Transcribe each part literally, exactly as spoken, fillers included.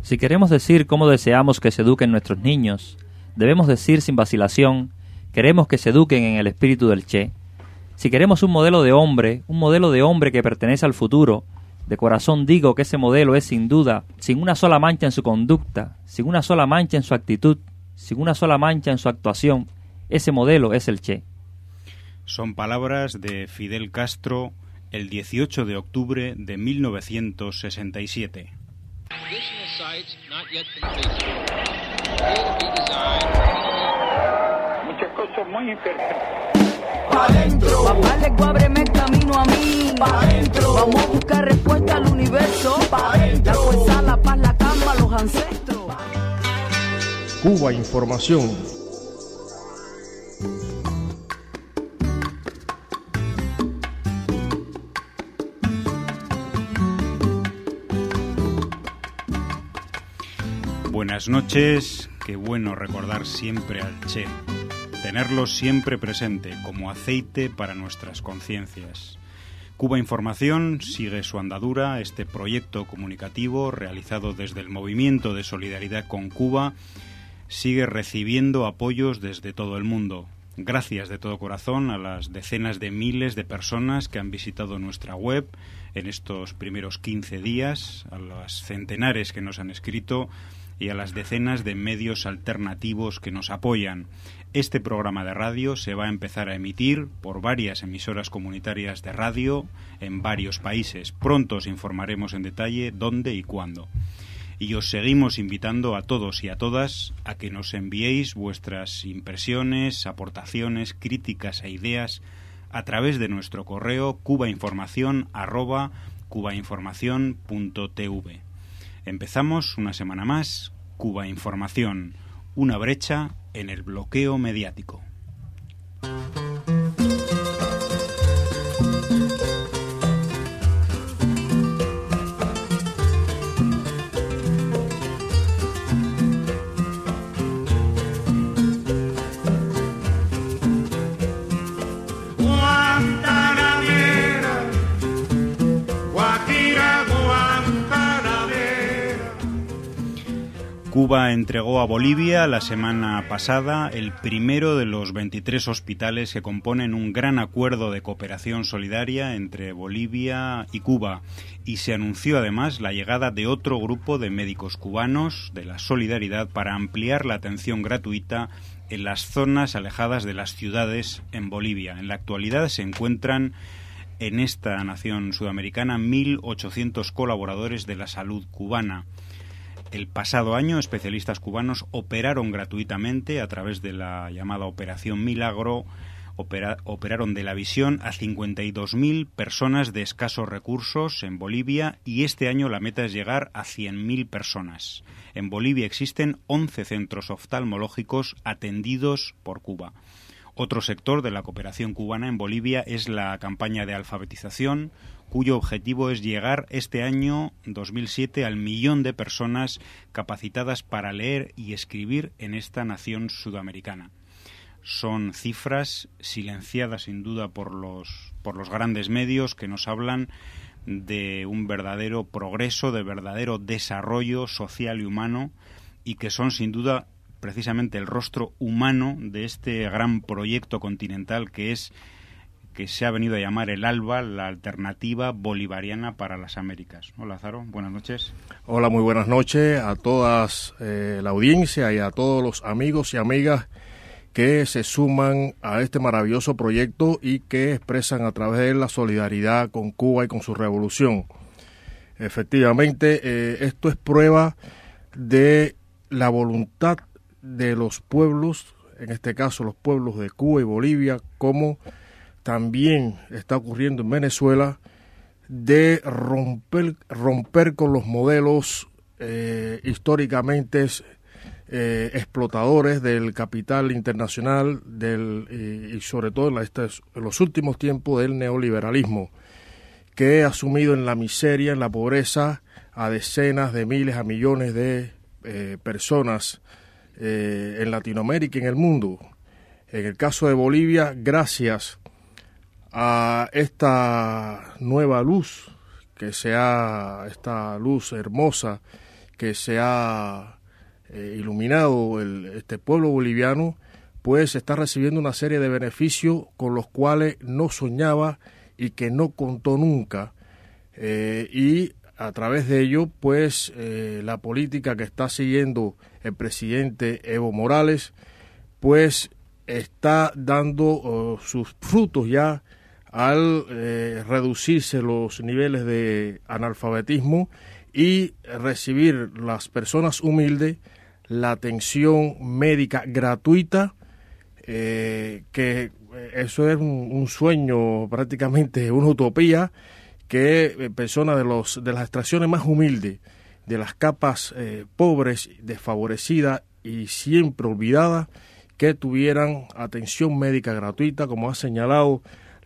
Si queremos decir cómo deseamos que se eduquen nuestros niños, debemos decir sin vacilación, queremos que se eduquen en el espíritu del Che. Si queremos un modelo de hombre, un modelo de hombre que pertenece al futuro, de corazón digo que ese modelo es sin duda, sin una sola mancha en su conducta, sin una sola mancha en su actitud, sin una sola mancha en su actuación, ese modelo es el Che. Son palabras de Fidel Castro el dieciocho de octubre de mil novecientos sesenta y siete. Muchas cosas muy interesantes. Pa' dentro. Papá le ábreme el camino a mí. Pa' dentro. Vamos a buscar respuesta al universo. Pa' dentro. La fuerza, la paz, la calma, los ancestros. Cuba Información. Buenas noches, qué bueno recordar siempre al Che, tenerlo siempre presente como aceite para nuestras conciencias. Cuba Información sigue su andadura, este proyecto comunicativo realizado desde el Movimiento de Solidaridad con Cuba sigue recibiendo apoyos desde todo el mundo. Gracias de todo corazón a las decenas de miles de personas que han visitado nuestra web en estos primeros quince días, a las centenares que nos han escrito y a las decenas de medios alternativos que nos apoyan. Este programa de radio se va a empezar a emitir por varias emisoras comunitarias de radio en varios países. Pronto os informaremos en detalle dónde y cuándo. Y os seguimos invitando a todos y a todas a que nos enviéis vuestras impresiones, aportaciones, críticas e ideas a través de nuestro correo cubainformación arroba cubainformación punto tv. Empezamos una semana más, Cuba Información, una brecha en el bloqueo mediático. Cuba entregó a Bolivia la semana pasada el primero de los veintitrés hospitales que componen un gran acuerdo de cooperación solidaria entre Bolivia y Cuba, y se anunció además la llegada de otro grupo de médicos cubanos de la Solidaridad para ampliar la atención gratuita en las zonas alejadas de las ciudades en Bolivia. En la actualidad se encuentran en esta nación sudamericana mil ochocientos colaboradores de la salud cubana. El pasado año, especialistas cubanos operaron gratuitamente a través de la llamada Operación Milagro, opera, operaron de la visión a cincuenta y dos mil personas de escasos recursos en Bolivia, y este año la meta es llegar a cien mil personas. En Bolivia existen once centros oftalmológicos atendidos por Cuba. Otro sector de la cooperación cubana en Bolivia es la campaña de alfabetización, cuyo objetivo es llegar este año dos mil siete al millón de personas capacitadas para leer y escribir en esta nación sudamericana. Son cifras silenciadas sin duda por los, por los grandes medios que nos hablan de un verdadero progreso, de verdadero desarrollo social y humano, y que son sin duda precisamente el rostro humano de este gran proyecto continental que es que se ha venido a llamar el ALBA, la Alternativa Bolivariana para las Américas. Hola, Zaro, buenas noches. Hola, muy buenas noches a todas eh, la audiencia y a todos los amigos y amigas que se suman a este maravilloso proyecto y que expresan a través de él la solidaridad con Cuba y con su revolución. Efectivamente, eh, esto es prueba de la voluntad de los pueblos, en este caso los pueblos de Cuba y Bolivia, como también está ocurriendo en Venezuela, de romper, romper con los modelos eh, históricamente eh, explotadores del capital internacional del, eh, y sobre todo en, la, estos, en los últimos tiempos del neoliberalismo, que ha sumido en la miseria, en la pobreza, a decenas de miles, a millones de eh, personas eh, en Latinoamérica y en el mundo. En el caso de Bolivia, gracias a esta nueva luz, que sea esta luz hermosa que se ha eh, iluminado el, este pueblo boliviano, pues está recibiendo una serie de beneficios con los cuales no soñaba y que no contó nunca. Eh, y a través de ello, pues eh, la política que está siguiendo el presidente Evo Morales, pues está dando uh, sus frutos ya al eh, reducirse los niveles de analfabetismo y recibir las personas humildes la atención médica gratuita, eh, que eso es un, un sueño, prácticamente una utopía, que personas de los de las extracciones más humildes, de las capas eh, pobres, desfavorecidas y siempre olvidadas, que tuvieran atención médica gratuita, como ha señalado,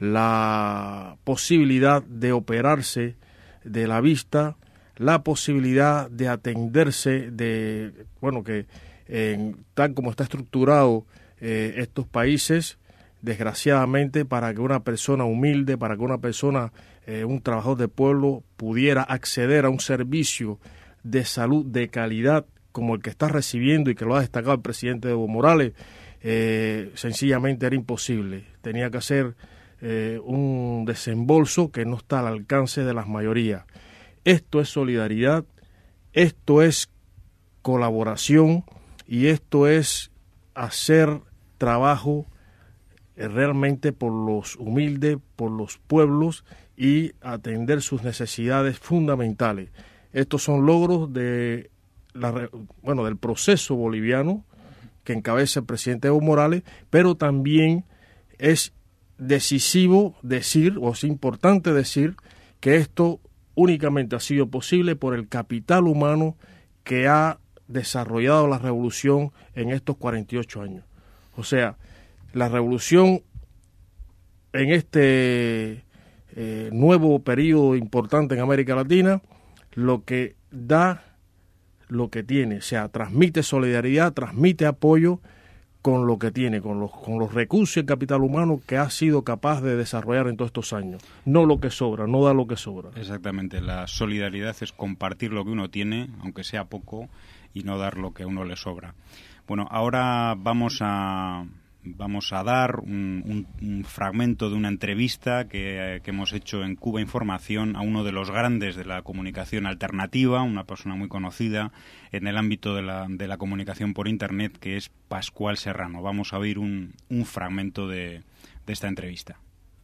la posibilidad de operarse de la vista, la posibilidad de atenderse de, bueno, que eh, tal como está estructurado eh, estos países, desgraciadamente, para que una persona humilde, para que una persona, eh, un trabajador de pueblo, pudiera acceder a un servicio de salud de calidad como el que está recibiendo y que lo ha destacado el presidente Evo Morales, eh, sencillamente era imposible. Tenía que hacer eh, un desembolso que no está al alcance de las mayorías. Esto es solidaridad, esto es colaboración y esto es hacer trabajo realmente por los humildes, por los pueblos y atender sus necesidades fundamentales. Estos son logros de la, bueno, del proceso boliviano que encabeza el presidente Evo Morales, pero también es decisivo decir, o es importante decir, que esto únicamente ha sido posible por el capital humano que ha desarrollado la revolución en estos cuarenta y ocho años. O sea, la revolución en este eh, nuevo periodo importante en América Latina, lo que da, lo que tiene, o sea, transmite solidaridad, transmite apoyo con lo que tiene, con los, con los recursos y el capital humano que ha sido capaz de desarrollar en todos estos años. No lo que sobra, no da lo que sobra. Exactamente, la solidaridad es compartir lo que uno tiene, aunque sea poco, y no dar lo que a uno le sobra. Bueno, ahora vamos a... Vamos a dar un, un, un fragmento de una entrevista que, que hemos hecho en Cuba Información a uno de los grandes de la comunicación alternativa, una persona muy conocida en el ámbito de la, de la comunicación por Internet, que es Pascual Serrano. Vamos a oír un, un fragmento de, de esta entrevista.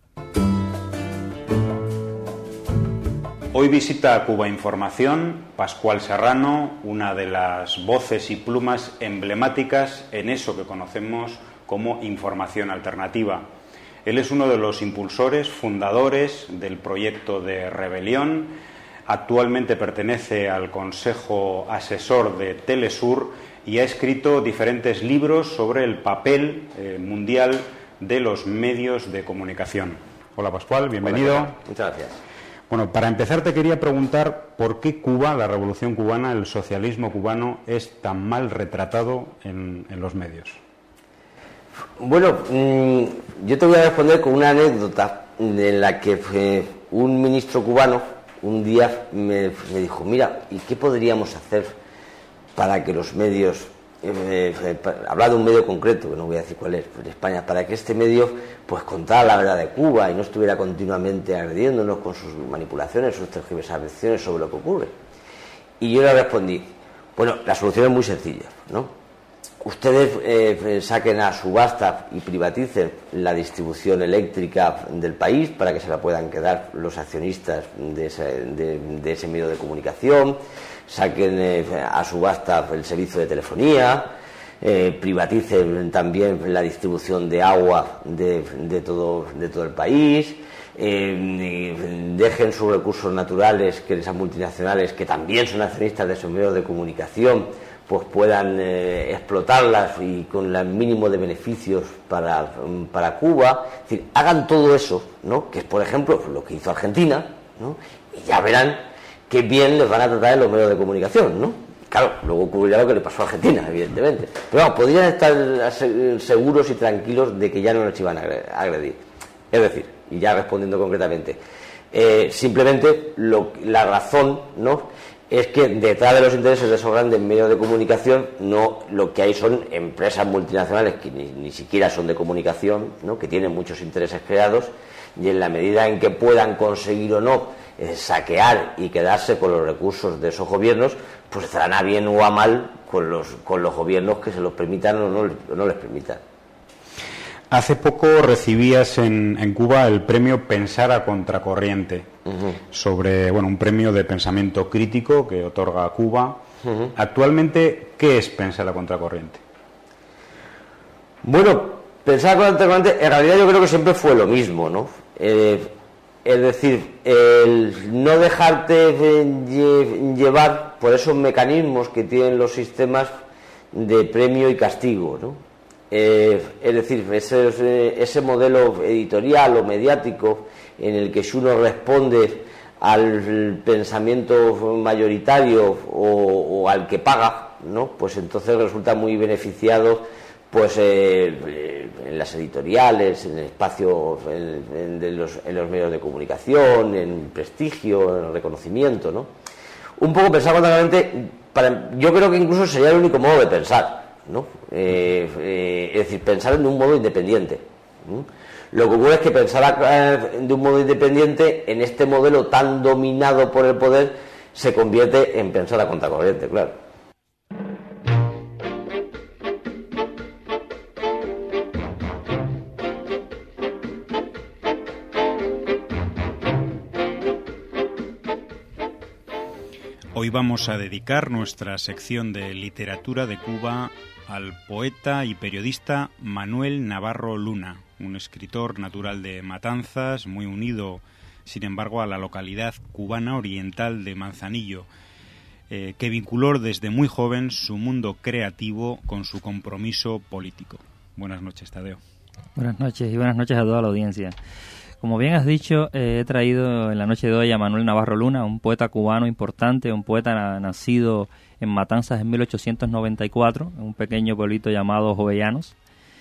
Hoy visita a Cuba Información Pascual Serrano, una de las voces y plumas emblemáticas en eso que conocemos como información alternativa. Él es uno de los impulsores, fundadores del proyecto de Rebelión. Actualmente pertenece al Consejo Asesor de Telesur y ha escrito diferentes libros sobre el papel eh, mundial de los medios de comunicación. Hola Pascual, bienvenido. Hola, muchas gracias. Bueno, para empezar te quería preguntar por qué Cuba, la revolución cubana, el socialismo cubano, es tan mal retratado en, en los medios. Bueno, mmm, yo te voy a responder con una anécdota en la que eh, un ministro cubano un día me, me dijo, mira, ¿y qué podríamos hacer para que los medios, eh, eh, hablar de un medio concreto, que no voy a decir cuál es, en España, para que este medio pues contara la verdad de Cuba y no estuviera continuamente agrediéndonos con sus manipulaciones, sus tergiversaciones sobre lo que ocurre? Y yo le respondí, bueno, la solución es muy sencilla, ¿no? Ustedes eh, saquen a subasta y privaticen la distribución eléctrica del país para que se la puedan quedar los accionistas de ese, de, de ese medio de comunicación, saquen eh, a subasta el servicio de telefonía, eh, privaticen también la distribución de agua de, de, todo, de todo el país, eh, dejen sus recursos naturales, que esas multinacionales que también son accionistas de esos medios de comunicación, pues puedan eh, explotarlas y con el mínimo de beneficios para, para Cuba. Es decir, hagan todo eso, ¿no? Que es, por ejemplo, lo que hizo Argentina, ¿no? Y ya verán qué bien les van a tratar en los medios de comunicación, ¿no? Claro, luego ocurrirá lo que le pasó a Argentina, evidentemente. Pero vamos, podrían estar seguros y tranquilos de que ya no les iban a agredir. Es decir, y ya respondiendo concretamente, eh, simplemente lo, la razón, ¿no?, es que detrás de los intereses de esos grandes medios de comunicación, no, lo que hay son empresas multinacionales que ni, ni siquiera son de comunicación, ¿no?, que tienen muchos intereses creados, y en la medida en que puedan conseguir o no eh, saquear y quedarse con los recursos de esos gobiernos, pues estarán a bien o a mal con los, con los gobiernos que se los permitan o no, o no les permitan. Hace poco recibías en, en Cuba el premio Pensar a Contracorriente, uh-huh. sobre, bueno, un premio de pensamiento crítico que otorga Cuba. Uh-huh. Actualmente, ¿qué es Pensar a Contracorriente? Bueno, Pensar a Contracorriente, en realidad yo creo que siempre fue lo mismo, ¿no? Eh, es decir, el no dejarte lle- llevar por esos mecanismos que tienen los sistemas de premio y castigo, ¿no? Eh, es decir, ese, ese modelo editorial o mediático en el que si uno responde al pensamiento mayoritario o, o al que paga, ¿no?, pues entonces resulta muy beneficiado, pues eh, en las editoriales, en el espacio, en, en, de los, en los medios de comunicación, en prestigio, en reconocimiento, ¿no? Un poco pensar contrariamente, para, yo creo que incluso sería el único modo de pensar, ¿no? Eh, eh, es decir, pensar de un modo independiente. ¿Mm? Lo que ocurre es que pensar de un modo independiente en este modelo tan dominado por el poder se convierte en pensar a contracorriente, claro. Hoy vamos a dedicar nuestra sección de literatura de Cuba al poeta y periodista Manuel Navarro Luna, un escritor natural de Matanzas, muy unido, sin embargo, a la localidad cubana oriental de Manzanillo, eh, que vinculó desde muy joven su mundo creativo con su compromiso político. Buenas noches, Tadeo. Buenas noches y buenas noches a toda la audiencia. Como bien has dicho, eh, he traído en la noche de hoy a Manuel Navarro Luna, un poeta cubano importante, un poeta na- nacido en Matanzas en mil ochocientos noventa y cuatro, en un pequeño pueblito llamado Jovellanos.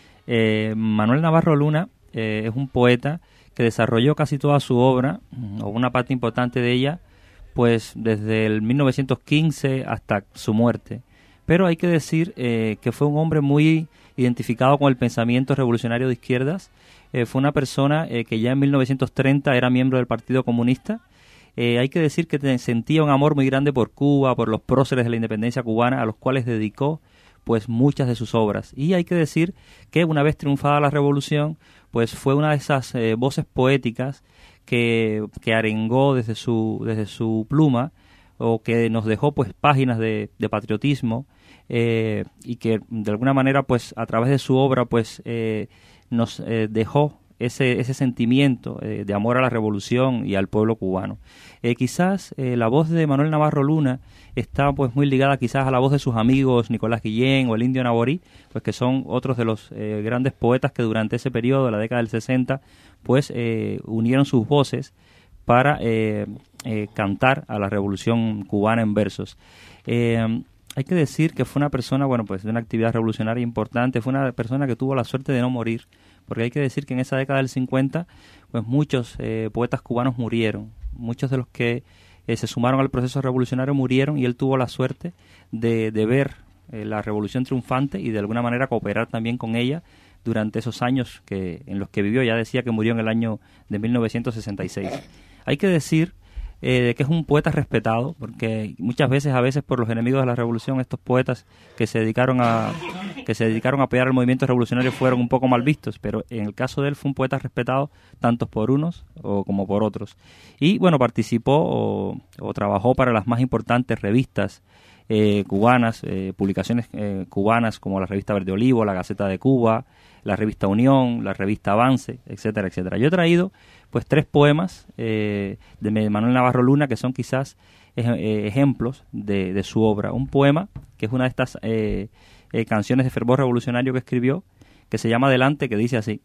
Eh, Manuel Navarro Luna eh, es un poeta que desarrolló casi toda su obra, o una parte importante de ella, pues desde el mil novecientos quince hasta su muerte. Pero hay que decir eh, que fue un hombre muy identificado con el pensamiento revolucionario de izquierdas. Eh, fue una persona eh, que ya en mil novecientos treinta era miembro del Partido Comunista. Eh, hay que decir que te, sentía un amor muy grande por Cuba, por los próceres de la independencia cubana, a los cuales dedicó pues muchas de sus obras. Y hay que decir que una vez triunfada la revolución, pues fue una de esas eh, voces poéticas que, que arengó desde su, desde su pluma, o que nos dejó pues páginas de, de patriotismo, eh, y que de alguna manera pues a través de su obra pues eh, nos eh, dejó ese ese sentimiento eh, de amor a la revolución y al pueblo cubano. Eh, quizás eh, la voz de Manuel Navarro Luna está pues muy ligada quizás a la voz de sus amigos Nicolás Guillén o el Indio Naborí, pues que son otros de los eh, grandes poetas que durante ese periodo de la década del sesenta pues eh, unieron sus voces para eh, eh, cantar a la revolución cubana en versos. Eh, hay que decir que fue una persona, bueno, pues de una actividad revolucionaria importante, fue una persona que tuvo la suerte de no morir, porque hay que decir que en esa década del cincuenta, pues muchos eh, poetas cubanos murieron, muchos de los que eh, se sumaron al proceso revolucionario murieron, y él tuvo la suerte de, de ver eh, la revolución triunfante y de alguna manera cooperar también con ella durante esos años que en los que vivió. Ya decía que murió en el año de mil novecientos sesenta y seis. Hay que decir eh, que es un poeta respetado, porque muchas veces, a veces por los enemigos de la revolución, estos poetas que se dedicaron a que se dedicaron a apoyar el movimiento revolucionario fueron un poco mal vistos, pero en el caso de él fue un poeta respetado tanto por unos o como por otros. Y bueno, participó o, o trabajó para las más importantes revistas eh, cubanas, eh, publicaciones eh, cubanas como la revista Verde Olivo, la Gaceta de Cuba, la revista Unión, la revista Avance, etcétera, etcétera. Yo he traído pues tres poemas eh, de Manuel Navarro Luna que son quizás eh, ejemplos de, de su obra. Un poema que es una de estas eh, eh, canciones de fervor revolucionario que escribió, que se llama Adelante, que dice así: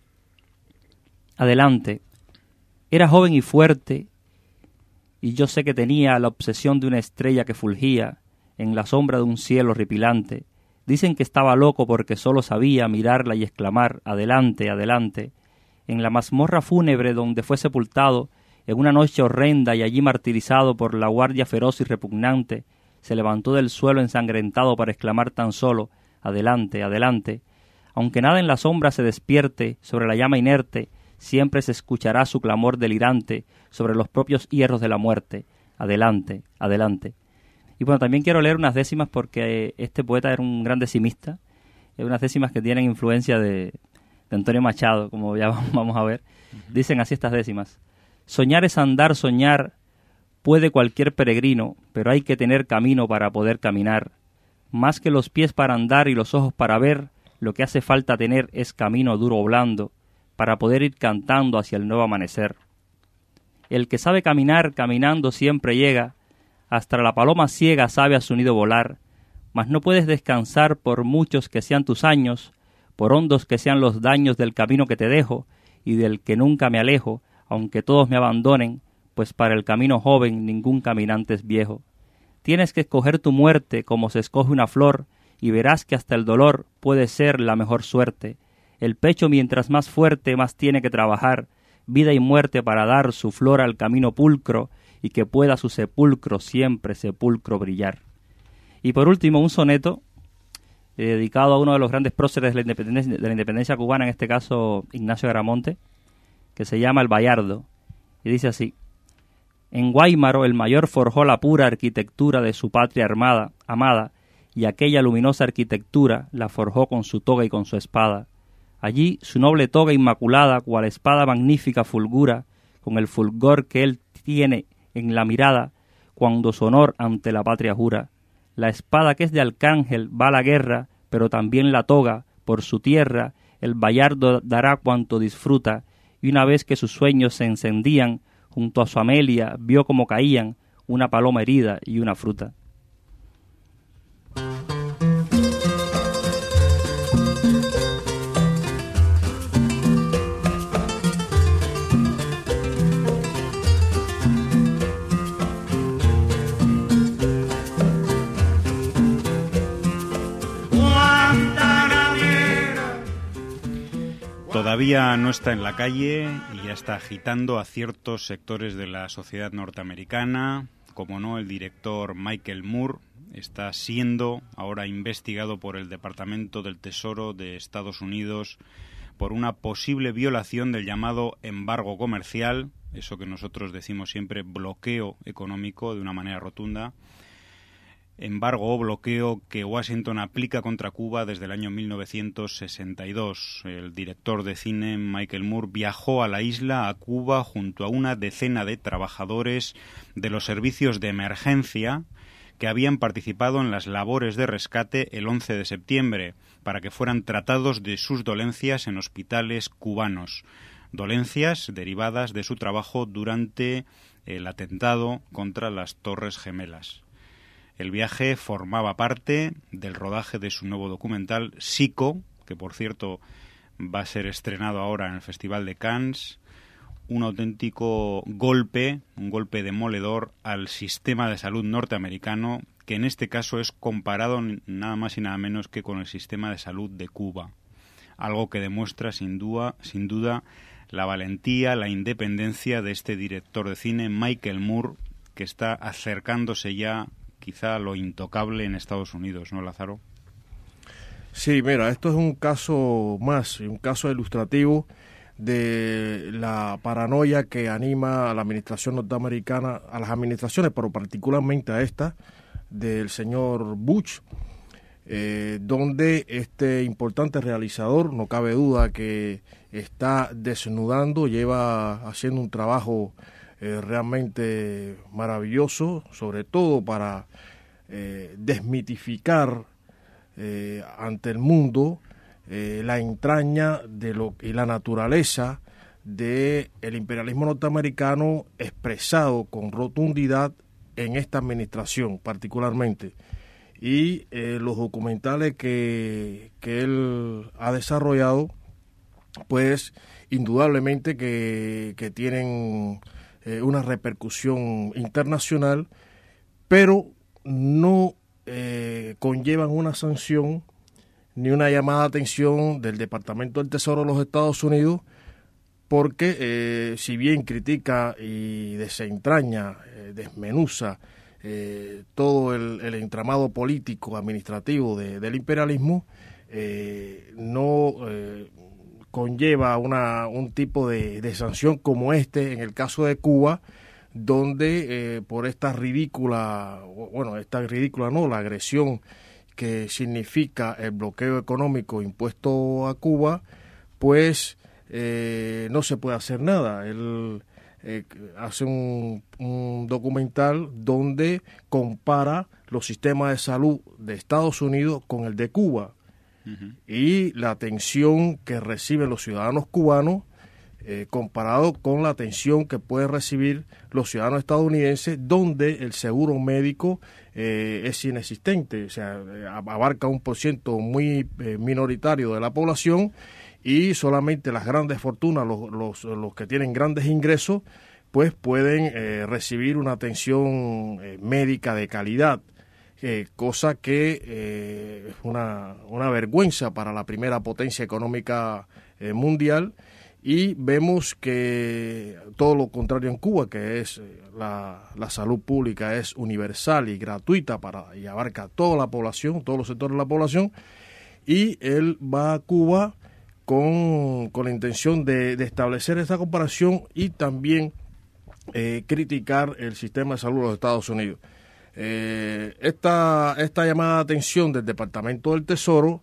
Adelante, era joven y fuerte, y yo sé que tenía la obsesión de una estrella que fulgía en la sombra de un cielo horripilante. Dicen que estaba loco porque solo sabía mirarla y exclamar: adelante, adelante. En la mazmorra fúnebre donde fue sepultado en una noche horrenda y allí martirizado por la guardia feroz y repugnante, se levantó del suelo ensangrentado para exclamar tan solo, adelante, adelante. Aunque nada en la sombra se despierte sobre la llama inerte, siempre se escuchará su clamor delirante sobre los propios hierros de la muerte. Adelante, adelante. Y bueno, también quiero leer unas décimas porque este poeta era un gran decimista, unas décimas que tienen influencia de, de Antonio Machado, como ya vamos a ver. Uh-huh. Dicen así estas décimas: soñar es andar, soñar puede cualquier peregrino, pero hay que tener camino para poder caminar. Más que los pies para andar y los ojos para ver, lo que hace falta tener es camino duro o blando, para poder ir cantando hacia el nuevo amanecer. El que sabe caminar, caminando siempre llega, hasta la paloma ciega sabe a su nido volar, mas no puedes descansar por muchos que sean tus años, por hondos que sean los daños del camino que te dejo, y del que nunca me alejo, aunque todos me abandonen, pues para el camino joven ningún caminante es viejo. Tienes que escoger tu muerte como se escoge una flor, y verás que hasta el dolor puede ser la mejor suerte. El pecho mientras más fuerte más tiene que trabajar, vida y muerte para dar su flor al camino pulcro, y que pueda su sepulcro siempre sepulcro brillar. Y por último un soneto eh, dedicado a uno de los grandes próceres de la independencia, de la independencia cubana, en este caso Ignacio Gramonte, que se llama El Bayardo, y dice así: en Guáimaro el mayor forjó la pura arquitectura de su patria armada, amada, y aquella luminosa arquitectura la forjó con su toga y con su espada. Allí su noble toga inmaculada, cual espada magnífica fulgura, con el fulgor que él tiene en la mirada, cuando su honor ante la patria jura. La espada que es de arcángel va a la guerra, pero también la toga, por su tierra, el bayardo dará cuanto disfruta, y una vez que sus sueños se encendían, junto a su Amelia vio como caían una paloma herida y una fruta. Todavía no está en la calle y ya está agitando a ciertos sectores de la sociedad norteamericana. Como no, el director Michael Moore está siendo ahora investigado por el Departamento del Tesoro de Estados Unidos por una posible violación del llamado embargo comercial, eso que nosotros decimos siempre bloqueo económico de una manera rotunda. Embargo o bloqueo que Washington aplica contra Cuba desde el año mil novecientos sesenta y dos. El director de cine Michael Moore viajó a la isla, a Cuba, junto a una decena de trabajadores de los servicios de emergencia que habían participado en las labores de rescate el once de septiembre para que fueran tratados de sus dolencias en hospitales cubanos. Dolencias derivadas de su trabajo durante el atentado contra las Torres Gemelas. El viaje formaba parte del rodaje de su nuevo documental Psycho, que por cierto va a ser estrenado ahora en el Festival de Cannes, un auténtico golpe, un golpe demoledor al sistema de salud norteamericano, que en este caso es comparado nada más y nada menos que con el sistema de salud de Cuba. Algo que demuestra sin duda, sin duda la valentía, la independencia de este director de cine, Michael Moore, que está acercándose ya quizá lo intocable en Estados Unidos, ¿no, Lázaro? Sí, mira, esto es un caso más, un caso ilustrativo de la paranoia que anima a la administración norteamericana, a las administraciones, pero particularmente a esta, del señor Bush, eh, donde este importante realizador, no cabe duda que está desnudando, lleva haciendo un trabajo Eh, realmente maravilloso, sobre todo para eh, desmitificar eh, ante el mundo eh, la entraña de lo y la naturaleza del imperialismo norteamericano expresado con rotundidad en esta administración particularmente. Y eh, los documentales que, que él ha desarrollado, pues indudablemente que, que tienen Eh, una repercusión internacional, pero no eh, conllevan una sanción ni una llamada de atención del Departamento del Tesoro de los Estados Unidos porque eh, si bien critica y desentraña, eh, desmenuza eh, todo el, el entramado político, administrativo de, del imperialismo, eh, no eh, conlleva una, un tipo de, de sanción como este en el caso de Cuba, donde eh, por esta ridícula, bueno, esta ridícula no, la agresión que significa el bloqueo económico impuesto a Cuba, pues eh, no se puede hacer nada. Él eh, hace un, un documental donde compara los sistemas de salud de Estados Unidos con el de Cuba, uh-huh, y la atención que reciben los ciudadanos cubanos Eh, comparado con la atención que pueden recibir los ciudadanos estadounidenses, donde el seguro médico eh, es inexistente, o sea, eh, abarca un por ciento muy eh, minoritario de la población, y solamente las grandes fortunas, los, los, los que tienen grandes ingresos, pues pueden eh, recibir una atención eh, médica de calidad, eh, cosa que eh, es una, una vergüenza para la primera potencia económica eh, mundial. Y vemos que todo lo contrario en Cuba, que es la, la salud pública es universal y gratuita para y abarca toda la población, todos los sectores de la población, y él va a Cuba con, con la intención de, de establecer esta comparación y también eh, criticar el sistema de salud de los Estados Unidos. Eh, esta, esta llamada de atención del Departamento del Tesoro,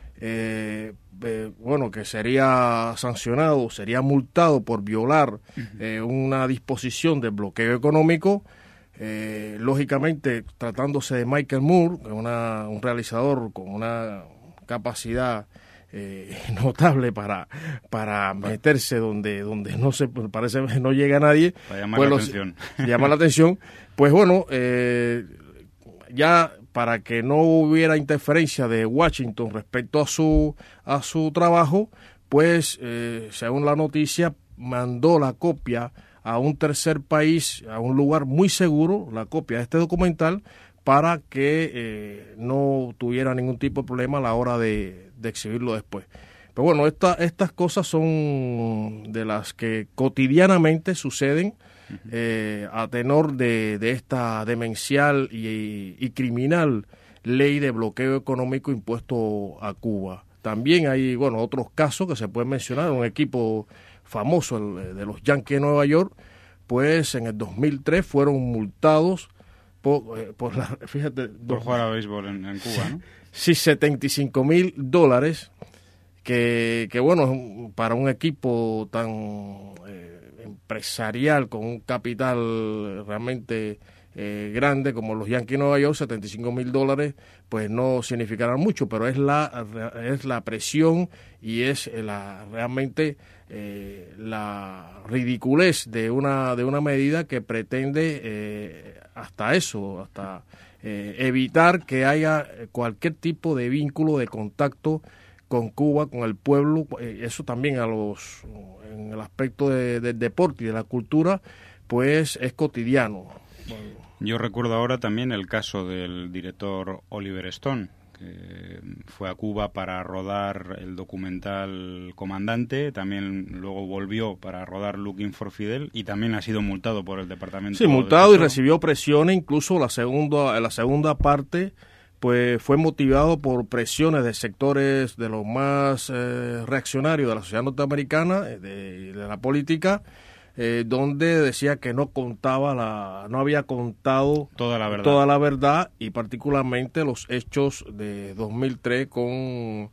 eh, Eh, bueno, que sería sancionado, sería multado por violar eh, una disposición de bloqueo económico, eh, lógicamente tratándose de Michael Moore, una, un realizador con una capacidad eh, notable para para meterse donde donde no se parece no llega nadie, para llamar pues la los, atención, llama la atención, pues bueno, eh, ya para que no hubiera interferencia de Washington respecto a su a su trabajo, pues eh, según la noticia mandó la copia a un tercer país, a un lugar muy seguro, la copia de este documental, para que eh, no tuviera ningún tipo de problema a la hora de, de exhibirlo después. Pero bueno, esta, estas cosas son de las que cotidianamente suceden eh, a tenor de, de esta demencial y, y criminal ley de bloqueo económico impuesto a Cuba. También hay, bueno, otros casos que se pueden mencionar. Un equipo famoso, el de los Yankees de Nueva York, pues en el dos mil tres fueron multados por, eh, por la, fíjate... Por dos, jugar a béisbol en, en Cuba, ¿no? Sí, setenta y cinco mil dólares, que, que bueno, para un equipo tan eh, empresarial, con un capital realmente eh, grande como los Yankees de Nueva York, setenta y cinco mil dólares, pues no significarán mucho, pero es la, es la presión y es la realmente eh, la ridiculez de una, de una medida que pretende eh, hasta eso, hasta eh, evitar que haya cualquier tipo de vínculo, de contacto con Cuba, con el pueblo. Eso también a los en el aspecto de, del deporte y de la cultura, pues es cotidiano. Bueno. Yo recuerdo ahora también el caso del director Oliver Stone, que fue a Cuba para rodar el documental Comandante, también luego volvió para rodar Looking for Fidel y también ha sido multado por el departamento. Sí, multado y recibió presiones, incluso la segunda, la segunda parte pues fue motivado por presiones de sectores de los más eh, reaccionarios de la sociedad norteamericana, de, de la política, eh, donde decía que no contaba la, no había contado toda la verdad, toda la verdad y particularmente los hechos de dos mil tres con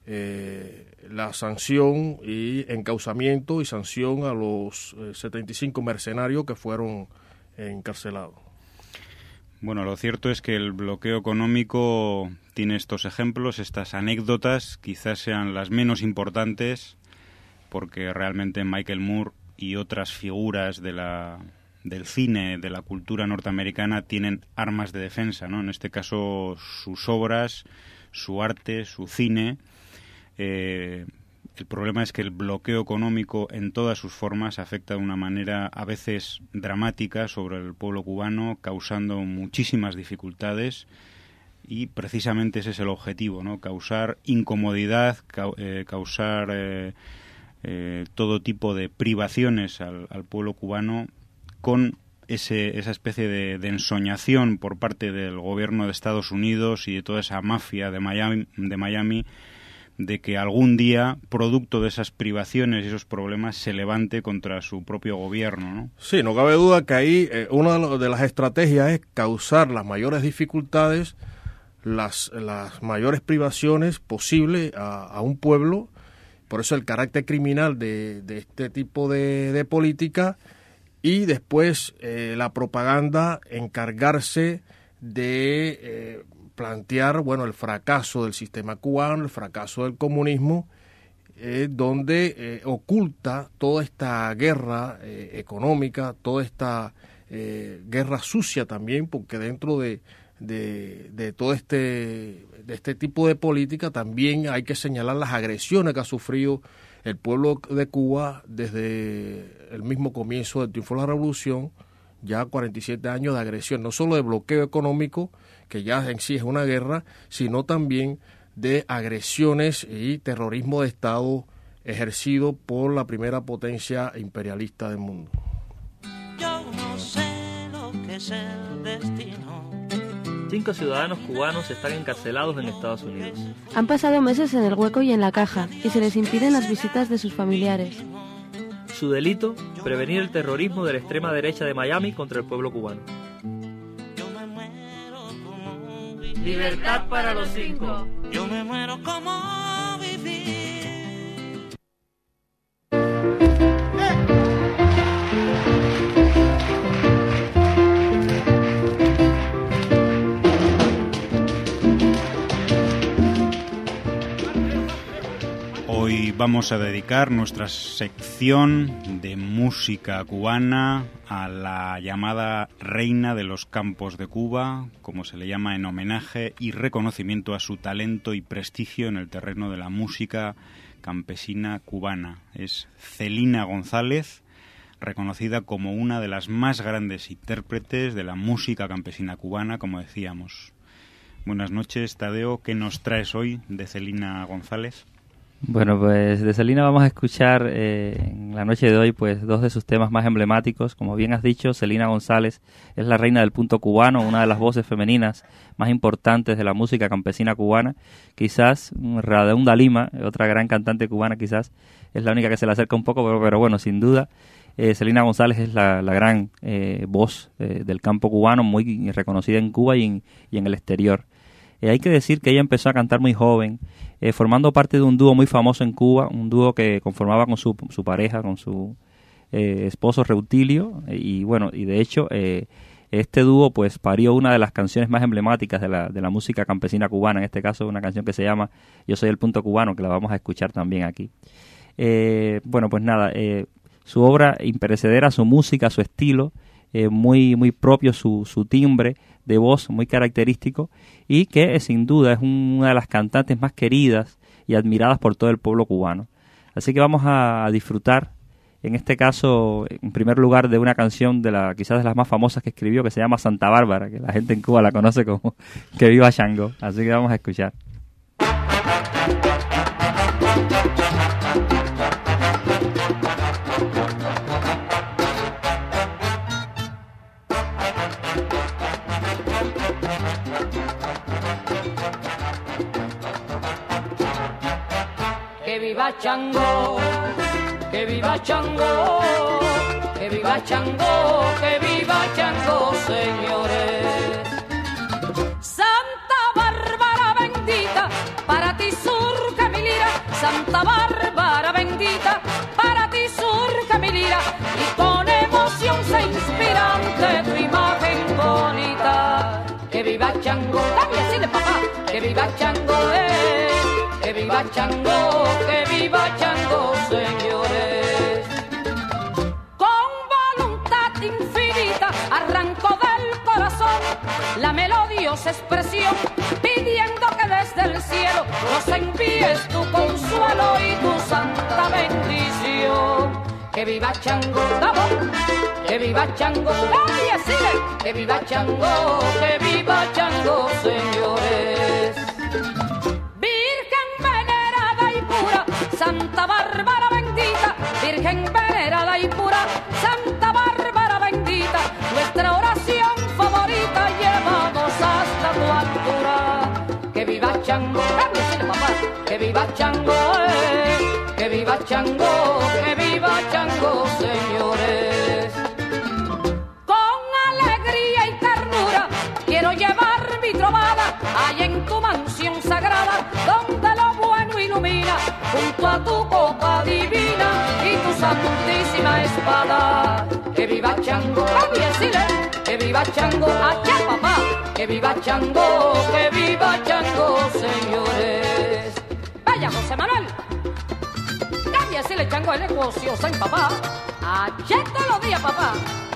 eh, la sanción y encauzamiento y sanción a los eh, setenta y cinco mercenarios que fueron encarcelados. Bueno, lo cierto es que el bloqueo económico tiene estos ejemplos, estas anécdotas, quizás sean las menos importantes, porque realmente Michael Moore y otras figuras de la, del cine, de la cultura norteamericana, tienen armas de defensa, ¿no? En este caso, sus obras, su arte, su cine. Eh, el problema es que el bloqueo económico en todas sus formas afecta de una manera a veces dramática sobre el pueblo cubano, causando muchísimas dificultades, y precisamente ese es el objetivo, ¿no? Causar incomodidad, ca- eh, causar eh, eh, todo tipo de privaciones al, al pueblo cubano, con ese, esa especie de, de ensoñación por parte del gobierno de Estados Unidos y de toda esa mafia de Miami, de Miami, de que algún día, producto de esas privaciones y esos problemas, se levante contra su propio gobierno, ¿no? Sí, no cabe duda que ahí eh, una de, lo, de las estrategias es causar las mayores dificultades, las, las mayores privaciones posibles a, a un pueblo. Por eso el carácter criminal de, de este tipo de, de política, y después eh, la propaganda encargarse de eh, plantear, bueno, el fracaso del sistema cubano, el fracaso del comunismo, eh, donde eh, oculta toda esta guerra eh, económica, toda esta eh, guerra sucia también, porque dentro de, de, de todo este, de este tipo de política también hay que señalar las agresiones que ha sufrido el pueblo de Cuba desde el mismo comienzo del triunfo de la revolución, ya cuarenta y siete años de agresión, no solo de bloqueo económico, que ya en sí es una guerra, sino también de agresiones y terrorismo de Estado ejercido por la primera potencia imperialista del mundo. Yo no sé lo que es el destino. Cinco ciudadanos cubanos están encarcelados en Estados Unidos. Han pasado meses en el hueco y en la caja, y se les impiden las visitas de sus familiares. Su delito, prevenir el terrorismo de la extrema derecha de Miami contra el pueblo cubano. Libertad para los cinco. Yo me muero como vivir. Hoy vamos a dedicar nuestra sección de música cubana a la llamada Reina de los Campos de Cuba, como se le llama en homenaje y reconocimiento a su talento y prestigio en el terreno de la música campesina cubana. Es Celina González, reconocida como una de las más grandes intérpretes de la música campesina cubana, como decíamos. Buenas noches, Tadeo. ¿Qué nos traes hoy de Celina González? Bueno, pues de Celina vamos a escuchar eh, en la noche de hoy pues dos de sus temas más emblemáticos. Como bien has dicho, Celina González es la reina del punto cubano, una de las voces femeninas más importantes de la música campesina cubana. Quizás Radeunda Lima, otra gran cantante cubana, quizás es la única que se le acerca un poco, pero, pero bueno, sin duda, eh, Celina González es la, la gran eh, voz eh, del campo cubano, muy reconocida en Cuba y en, y en el exterior. Eh, hay que decir que ella empezó a cantar muy joven, eh, formando parte de un dúo muy famoso en Cuba, un dúo que conformaba con su, su pareja, con su eh, esposo Reutilio, eh, y bueno, y de hecho eh, este dúo pues parió una de las canciones más emblemáticas de la, de la música campesina cubana, en este caso una canción que se llama Yo soy el punto cubano, que la vamos a escuchar también aquí. Eh, bueno, pues nada, eh, su obra imperecedera, su música, su estilo, eh, muy, muy propio, su, su timbre de voz muy característico, y que eh, sin duda es un, una de las cantantes más queridas y admiradas por todo el pueblo cubano. Así que vamos a, a disfrutar, en este caso, en primer lugar, de una canción de la quizás de las más famosas que escribió, que se llama Santa Bárbara, que la gente en Cuba la conoce como Que Viva Chango. Así que vamos a escuchar. Que viva Chango, que viva Chango, que viva Chango, que viva Chango, señores. Santa Bárbara bendita, para ti surge mi lira. Santa Bárbara bendita, para ti surge mi lira. Y con emoción se inspira ante tu imagen bonita. Que viva Chango, dame así de papá, que viva Chango, eh. Que viva Chango, que viva Chango, señores. Con voluntad infinita arrancó del corazón la melodiosa expresión, pidiendo que desde el cielo nos envíes tu consuelo y tu santa bendición. Que viva Chango, vamos, que viva Chango, nadie sigue. Que viva Chango, que viva Chango, señores. Santa Bárbara bendita, Chango, cambia decirle papá, que viva Chango, eh, que viva Chango, que viva Chango, señores. Con alegría y ternura quiero llevar mi trovada allá en tu mansión sagrada, donde lo bueno ilumina, junto a tu copa divina y tu santísima espada. Que viva Chango, cambia decirle, que viva Chango, allá papá, que viva Chango, que viva Chango, señores. Vaya José Manuel, cambia decirle Chango el negocio, en papá, allá todos los días papá.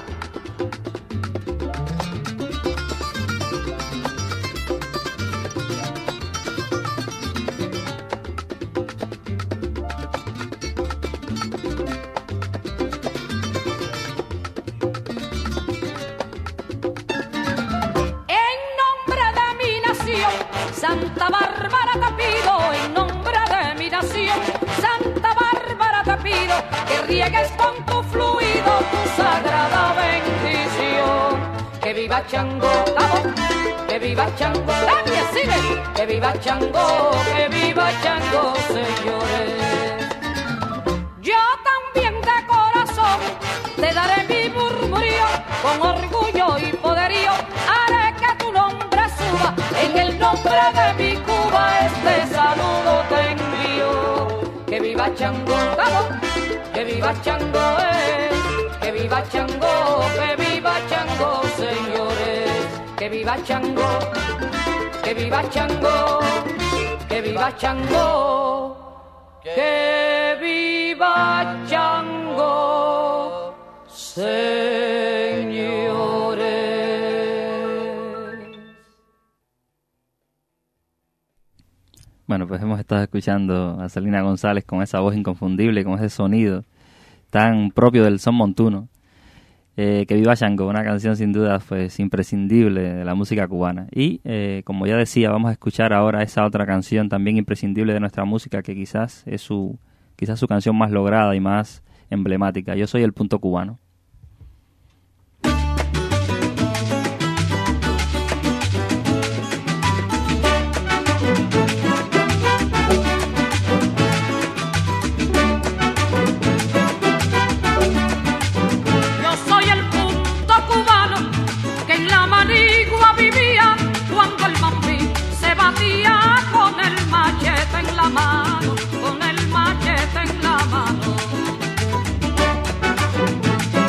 Santa Bárbara te pido, en nombre de mi nación, Santa Bárbara te pido, que riegues con tu fluido tu sagrada bendición. Que viva Chango, vamos, que viva Chango, nadie sigue, que viva Chango, que viva Chango, señores. Yo también de corazón te daré mi murmurío, con orgullo y poderío haré que tu nombre suba, en el nombre de mi Cuba este saludo te envío. Que viva Chango, vamos, que viva Chango, eh, que viva Chango, que viva Chango, señores. Que viva Chango, que viva Chango, que viva Chango, que viva Chango, señores. Bueno, pues hemos estado escuchando a Celina González con esa voz inconfundible, con ese sonido tan propio del son montuno. Eh, que viva Chango, una canción sin duda pues imprescindible de la música cubana. Y eh, como ya decía, vamos a escuchar ahora esa otra canción también imprescindible de nuestra música, que quizás es su, quizás su canción más lograda y más emblemática. Yo soy el punto cubano. Con el machete en la mano.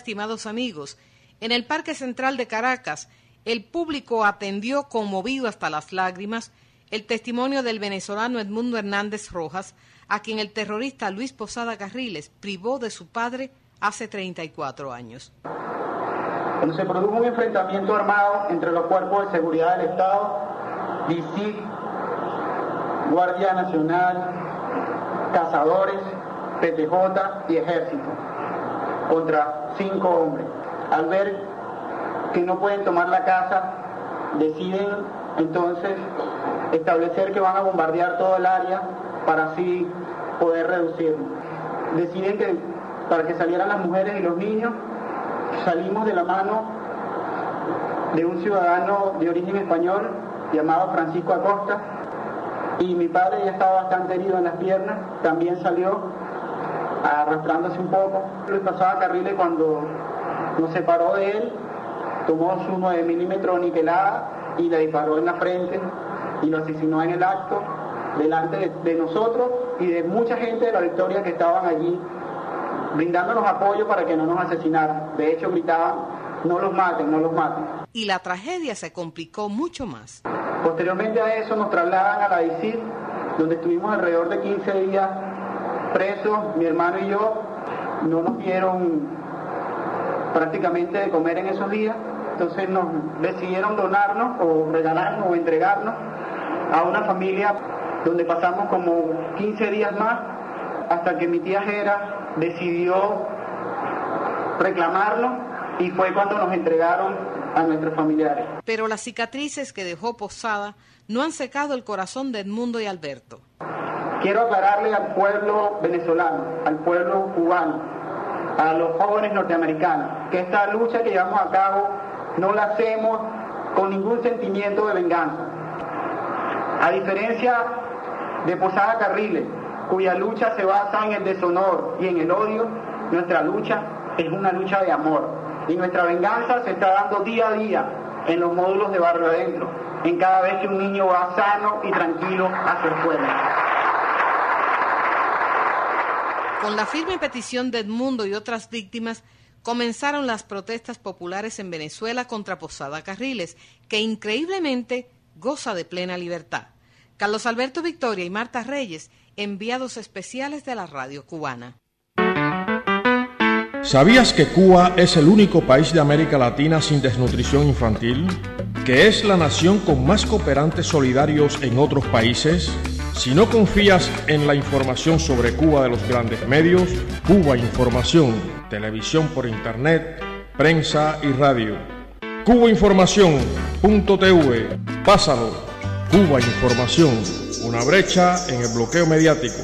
estimados amigos, en el Parque Central de Caracas, el público atendió conmovido hasta las lágrimas el testimonio del venezolano Edmundo Hernández Rojas, a quien el terrorista Luis Posada Carriles privó de su padre hace treinta y cuatro años. Cuando se produjo un enfrentamiento armado entre los cuerpos de seguridad del Estado, D I C I, Guardia Nacional, cazadores, P T J y Ejército, contra cinco hombres. Al ver que no pueden tomar la casa, deciden entonces establecer que van a bombardear todo el área para así poder reducirlo. Deciden que para que salieran las mujeres y los niños, salimos de la mano de un ciudadano de origen español llamado Francisco Acosta, y mi padre ya estaba bastante herido en las piernas, también salió arrastrándose un poco. Luis Posada Carriles, cuando nos separó de él, tomó su nueve milímetros niquelada y le disparó en la frente y lo asesinó en el acto delante de, de nosotros y de mucha gente de La Victoria que estaban allí brindándonos apoyo para que no nos asesinaran. De hecho gritaban: no los maten, no los maten. Y la tragedia se complicó mucho más. Posteriormente a eso nos trasladan a la D I C I, donde estuvimos alrededor de quince días presos, mi hermano y yo. No nos dieron prácticamente de comer en esos días, entonces nos decidieron donarnos o regalarnos o entregarnos a una familia donde pasamos como quince días más, hasta que mi tía Jera decidió reclamarlo y fue cuando nos entregaron a nuestros familiares. Pero las cicatrices que dejó Posada no han secado el corazón de Edmundo y Alberto. Quiero aclararle al pueblo venezolano, al pueblo cubano, a los jóvenes norteamericanos, que esta lucha que llevamos a cabo no la hacemos con ningún sentimiento de venganza. A diferencia de Posada Carriles, cuya lucha se basa en el deshonor y en el odio, nuestra lucha es una lucha de amor. Y nuestra venganza se está dando día a día en los módulos de Barrio Adentro, en cada vez que un niño va sano y tranquilo a su escuela. Con la firme petición de Edmundo y otras víctimas, comenzaron las protestas populares en Venezuela contra Posada Carriles, que increíblemente goza de plena libertad. Carlos Alberto Victoria y Marta Reyes, enviados especiales de la radio cubana. ¿Sabías que Cuba es el único país de América Latina sin desnutrición infantil? ¿Que es la nación con más cooperantes solidarios en otros países? Si no confías en la información sobre Cuba de los grandes medios, Cuba Información, televisión por internet, prensa y radio. cuba información punto t v, pásalo. Cuba Información, una brecha en el bloqueo mediático.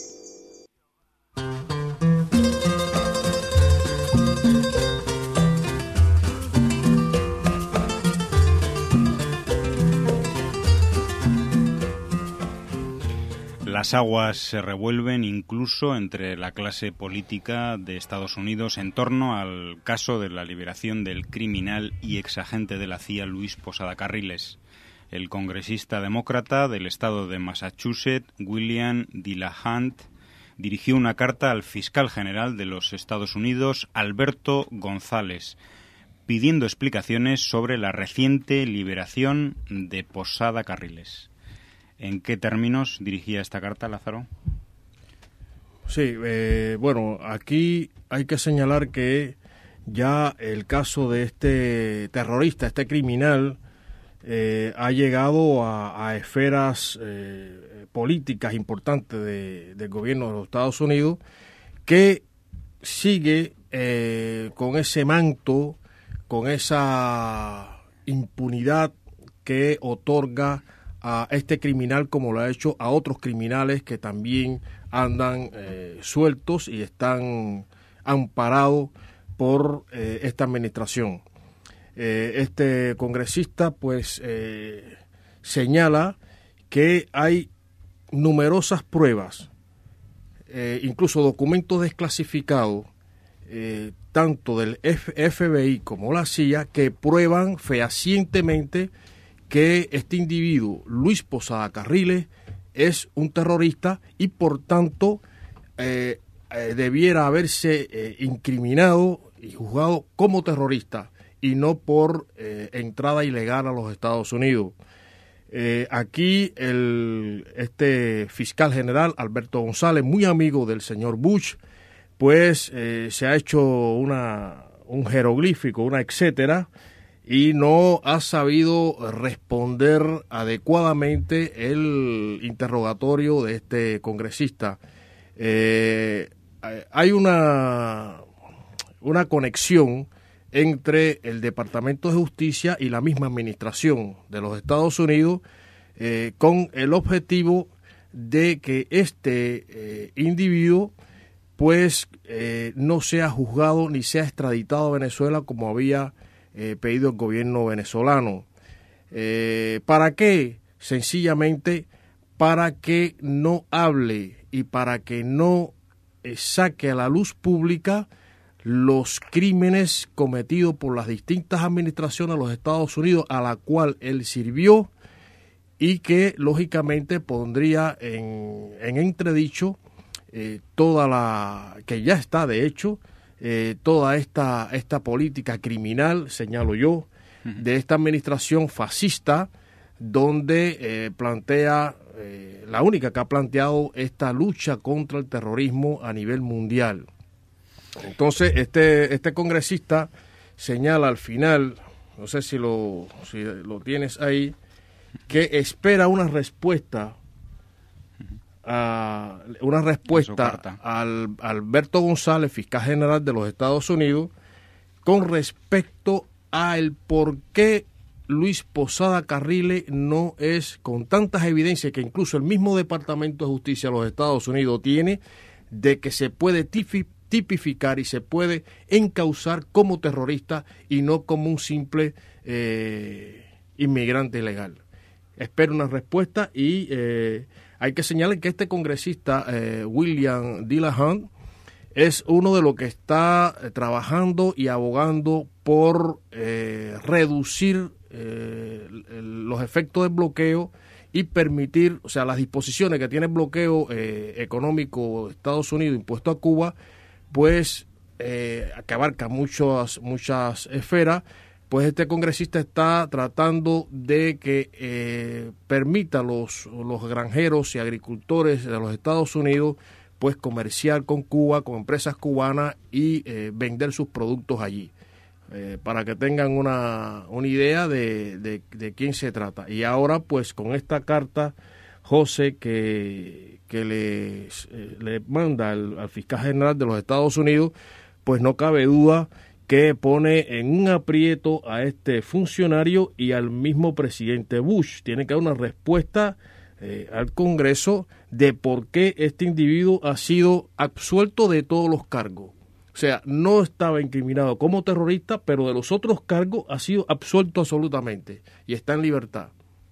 Las aguas se revuelven incluso entre la clase política de Estados Unidos en torno al caso de la liberación del criminal y exagente de la C I A Luis Posada Carriles. El congresista demócrata del estado de Massachusetts, William Dillahunty, dirigió una carta al fiscal general de los Estados Unidos, Alberto González, pidiendo explicaciones sobre la reciente liberación de Posada Carriles. ¿En qué términos dirigía esta carta, Lázaro? Sí, eh, bueno, aquí hay que señalar que ya el caso de este terrorista, este criminal, eh, ha llegado a, a esferas eh, políticas importantes de, del gobierno de los Estados Unidos, que sigue eh, con ese manto, con esa impunidad que otorga a este criminal, como lo ha hecho a otros criminales que también andan eh, sueltos y están amparados por eh, esta administración. Eh, este congresista pues eh, señala que hay numerosas pruebas, eh, incluso documentos desclasificados, eh, tanto del F B I como la C I A, que prueban fehacientemente que este individuo, Luis Posada Carriles, es un terrorista y por tanto eh, eh, debiera haberse eh, incriminado y juzgado como terrorista y no por eh, entrada ilegal a los Estados Unidos. Eh, aquí el, este fiscal general, Alberto González, muy amigo del señor Bush, pues eh, se ha hecho una, un jeroglífico, una etcétera, y no ha sabido responder adecuadamente el interrogatorio de este congresista. Eh, hay una, una conexión entre el Departamento de Justicia y la misma administración de los Estados Unidos eh, con el objetivo de que este eh, individuo pues eh, no sea juzgado ni sea extraditado a Venezuela como había eh, pedido el gobierno venezolano. Eh, ¿Para qué? Sencillamente para que no hable y para que no eh, saque a la luz pública los crímenes cometidos por las distintas administraciones de los Estados Unidos a la cual él sirvió y que lógicamente pondría en, en entredicho eh, toda la, que ya está de hecho, eh, toda esta, esta política criminal, señalo yo, de esta administración fascista donde eh, plantea, eh, la única que ha planteado esta lucha contra el terrorismo a nivel mundial. Entonces, este, este congresista señala al final, no sé si lo, si lo tienes ahí, que espera una respuesta, a, una respuesta al a Alberto González, fiscal general de los Estados Unidos, con respecto a el por qué Luis Posada Carriles no es, con tantas evidencias que incluso el mismo Departamento de Justicia de los Estados Unidos tiene, de que se puede tipificar tipificar y se puede encausar como terrorista y no como un simple eh, inmigrante ilegal. Espero una respuesta y eh, hay que señalar que este congresista, eh, William Dillahunt, es uno de los que está trabajando y abogando por eh, reducir eh, los efectos del bloqueo y permitir, o sea, las disposiciones que tiene el bloqueo eh, económico de Estados Unidos impuesto a Cuba, pues eh, que abarca muchas, muchas esferas, pues este congresista está tratando de que eh, permita a los, los granjeros y agricultores de los Estados Unidos pues comerciar con Cuba, con empresas cubanas y eh, vender sus productos allí, eh, para que tengan una, una idea de, de, de quién se trata. Y ahora pues con esta carta, José, que, que le, eh, le manda al, al fiscal general de los Estados Unidos, pues no cabe duda que pone en un aprieto a este funcionario y al mismo presidente Bush. Tiene que dar una respuesta eh, al Congreso de por qué este individuo ha sido absuelto de todos los cargos. O sea, no estaba incriminado como terrorista, pero de los otros cargos ha sido absuelto absolutamente y está en libertad.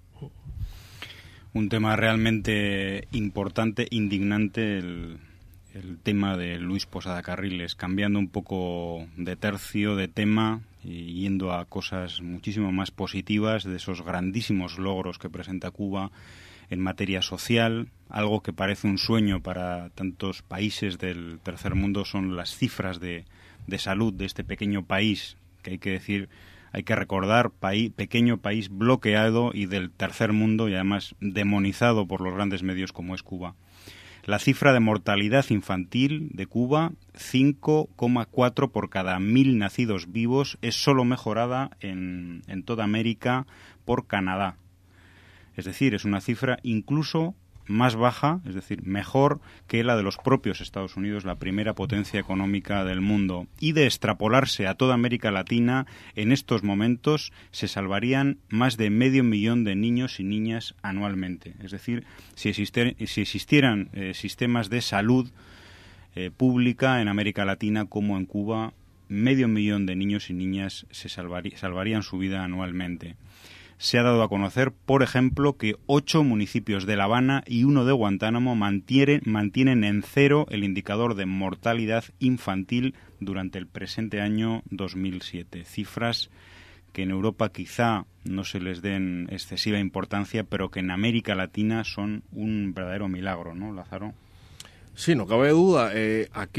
Un tema realmente importante, indignante, el, el tema de Luis Posada Carriles, cambiando un poco de tercio, de tema, y yendo a cosas muchísimo más positivas, de esos grandísimos logros que presenta Cuba en materia social. Algo que parece un sueño para tantos países del tercer mundo son las cifras de, de salud de este pequeño país, que hay que decir... Hay que recordar, país, pequeño país bloqueado y del tercer mundo y además demonizado por los grandes medios como es Cuba. La cifra de mortalidad infantil de Cuba, cinco coma cuatro por cada mil nacidos vivos, es solo mejorada en, en toda América por Canadá. Es decir, es una cifra incluso más baja, es decir, mejor que la de los propios Estados Unidos, la primera potencia económica del mundo. Y de extrapolarse a toda América Latina, en estos momentos se salvarían más de medio millón de niños y niñas anualmente. Es decir, si, exister, si existieran eh, sistemas de salud eh, pública en América Latina como en Cuba, medio millón de niños y niñas se salvaría, salvarían su vida anualmente. Se ha dado a conocer, por ejemplo, que ocho municipios de La Habana y uno de Guantánamo mantienen, mantienen en cero el indicador de mortalidad infantil durante el presente año dos mil siete. Cifras que en Europa quizá no se les den excesiva importancia, pero que en América Latina son un verdadero milagro, ¿no, Lázaro? Sí, no cabe duda. Eh, aquí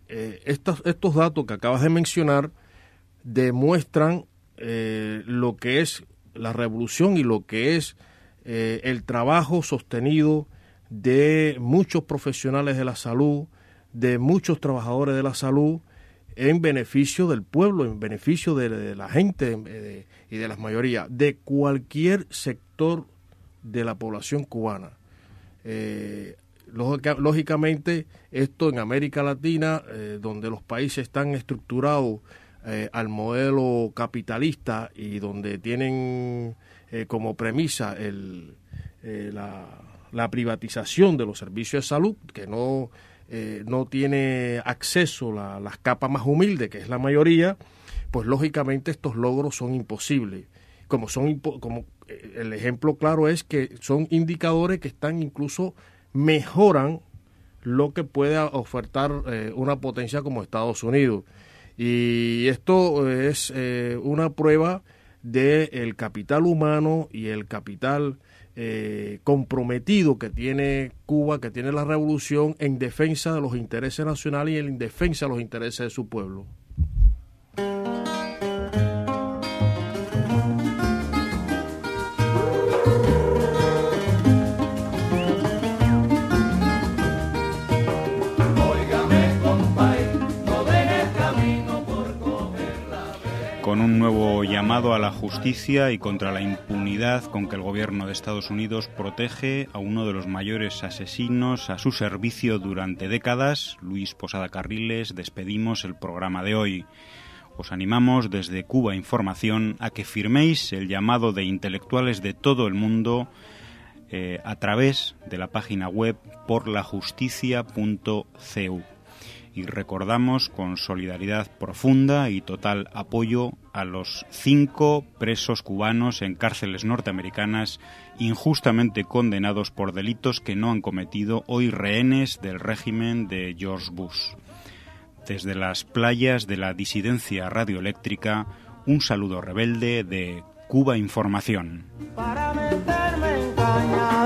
eh, estos, estos datos que acabas de mencionar demuestran eh, lo que es la revolución y lo que es eh, el trabajo sostenido de muchos profesionales de la salud, de muchos trabajadores de la salud, en beneficio del pueblo, en beneficio de, de la gente de, y de las mayorías, de cualquier sector de la población cubana. Eh, lógica, lógicamente, esto en América Latina, eh, donde los países están estructurados eh, al modelo capitalista y donde tienen eh, como premisa el, eh, la, la privatización de los servicios de salud, que no, eh, no tiene acceso a la, las capas más humildes, que es la mayoría, pues lógicamente estos logros son imposibles. Como son impo como el ejemplo claro es que son indicadores que están incluso mejoran lo que puede ofertar eh, una potencia como Estados Unidos. Y esto es eh, una prueba del capital humano y el capital eh, comprometido que tiene Cuba, que tiene la revolución en defensa de los intereses nacionales y en defensa de los intereses de su pueblo. Con un nuevo llamado a la justicia y contra la impunidad con que el gobierno de Estados Unidos protege a uno de los mayores asesinos a su servicio durante décadas, Luis Posada Carriles, despedimos el programa de hoy. Os animamos desde Cuba Información a que firméis el llamado de intelectuales de todo el mundo eh, a través de la página web por la justicia punto c u. Y recordamos con solidaridad profunda y total apoyo a los cinco presos cubanos en cárceles norteamericanas injustamente condenados por delitos que no han cometido, hoy rehenes del régimen de George Bush. Desde las playas de la disidencia radioeléctrica, un saludo rebelde de Cuba Información. Para meterme en caña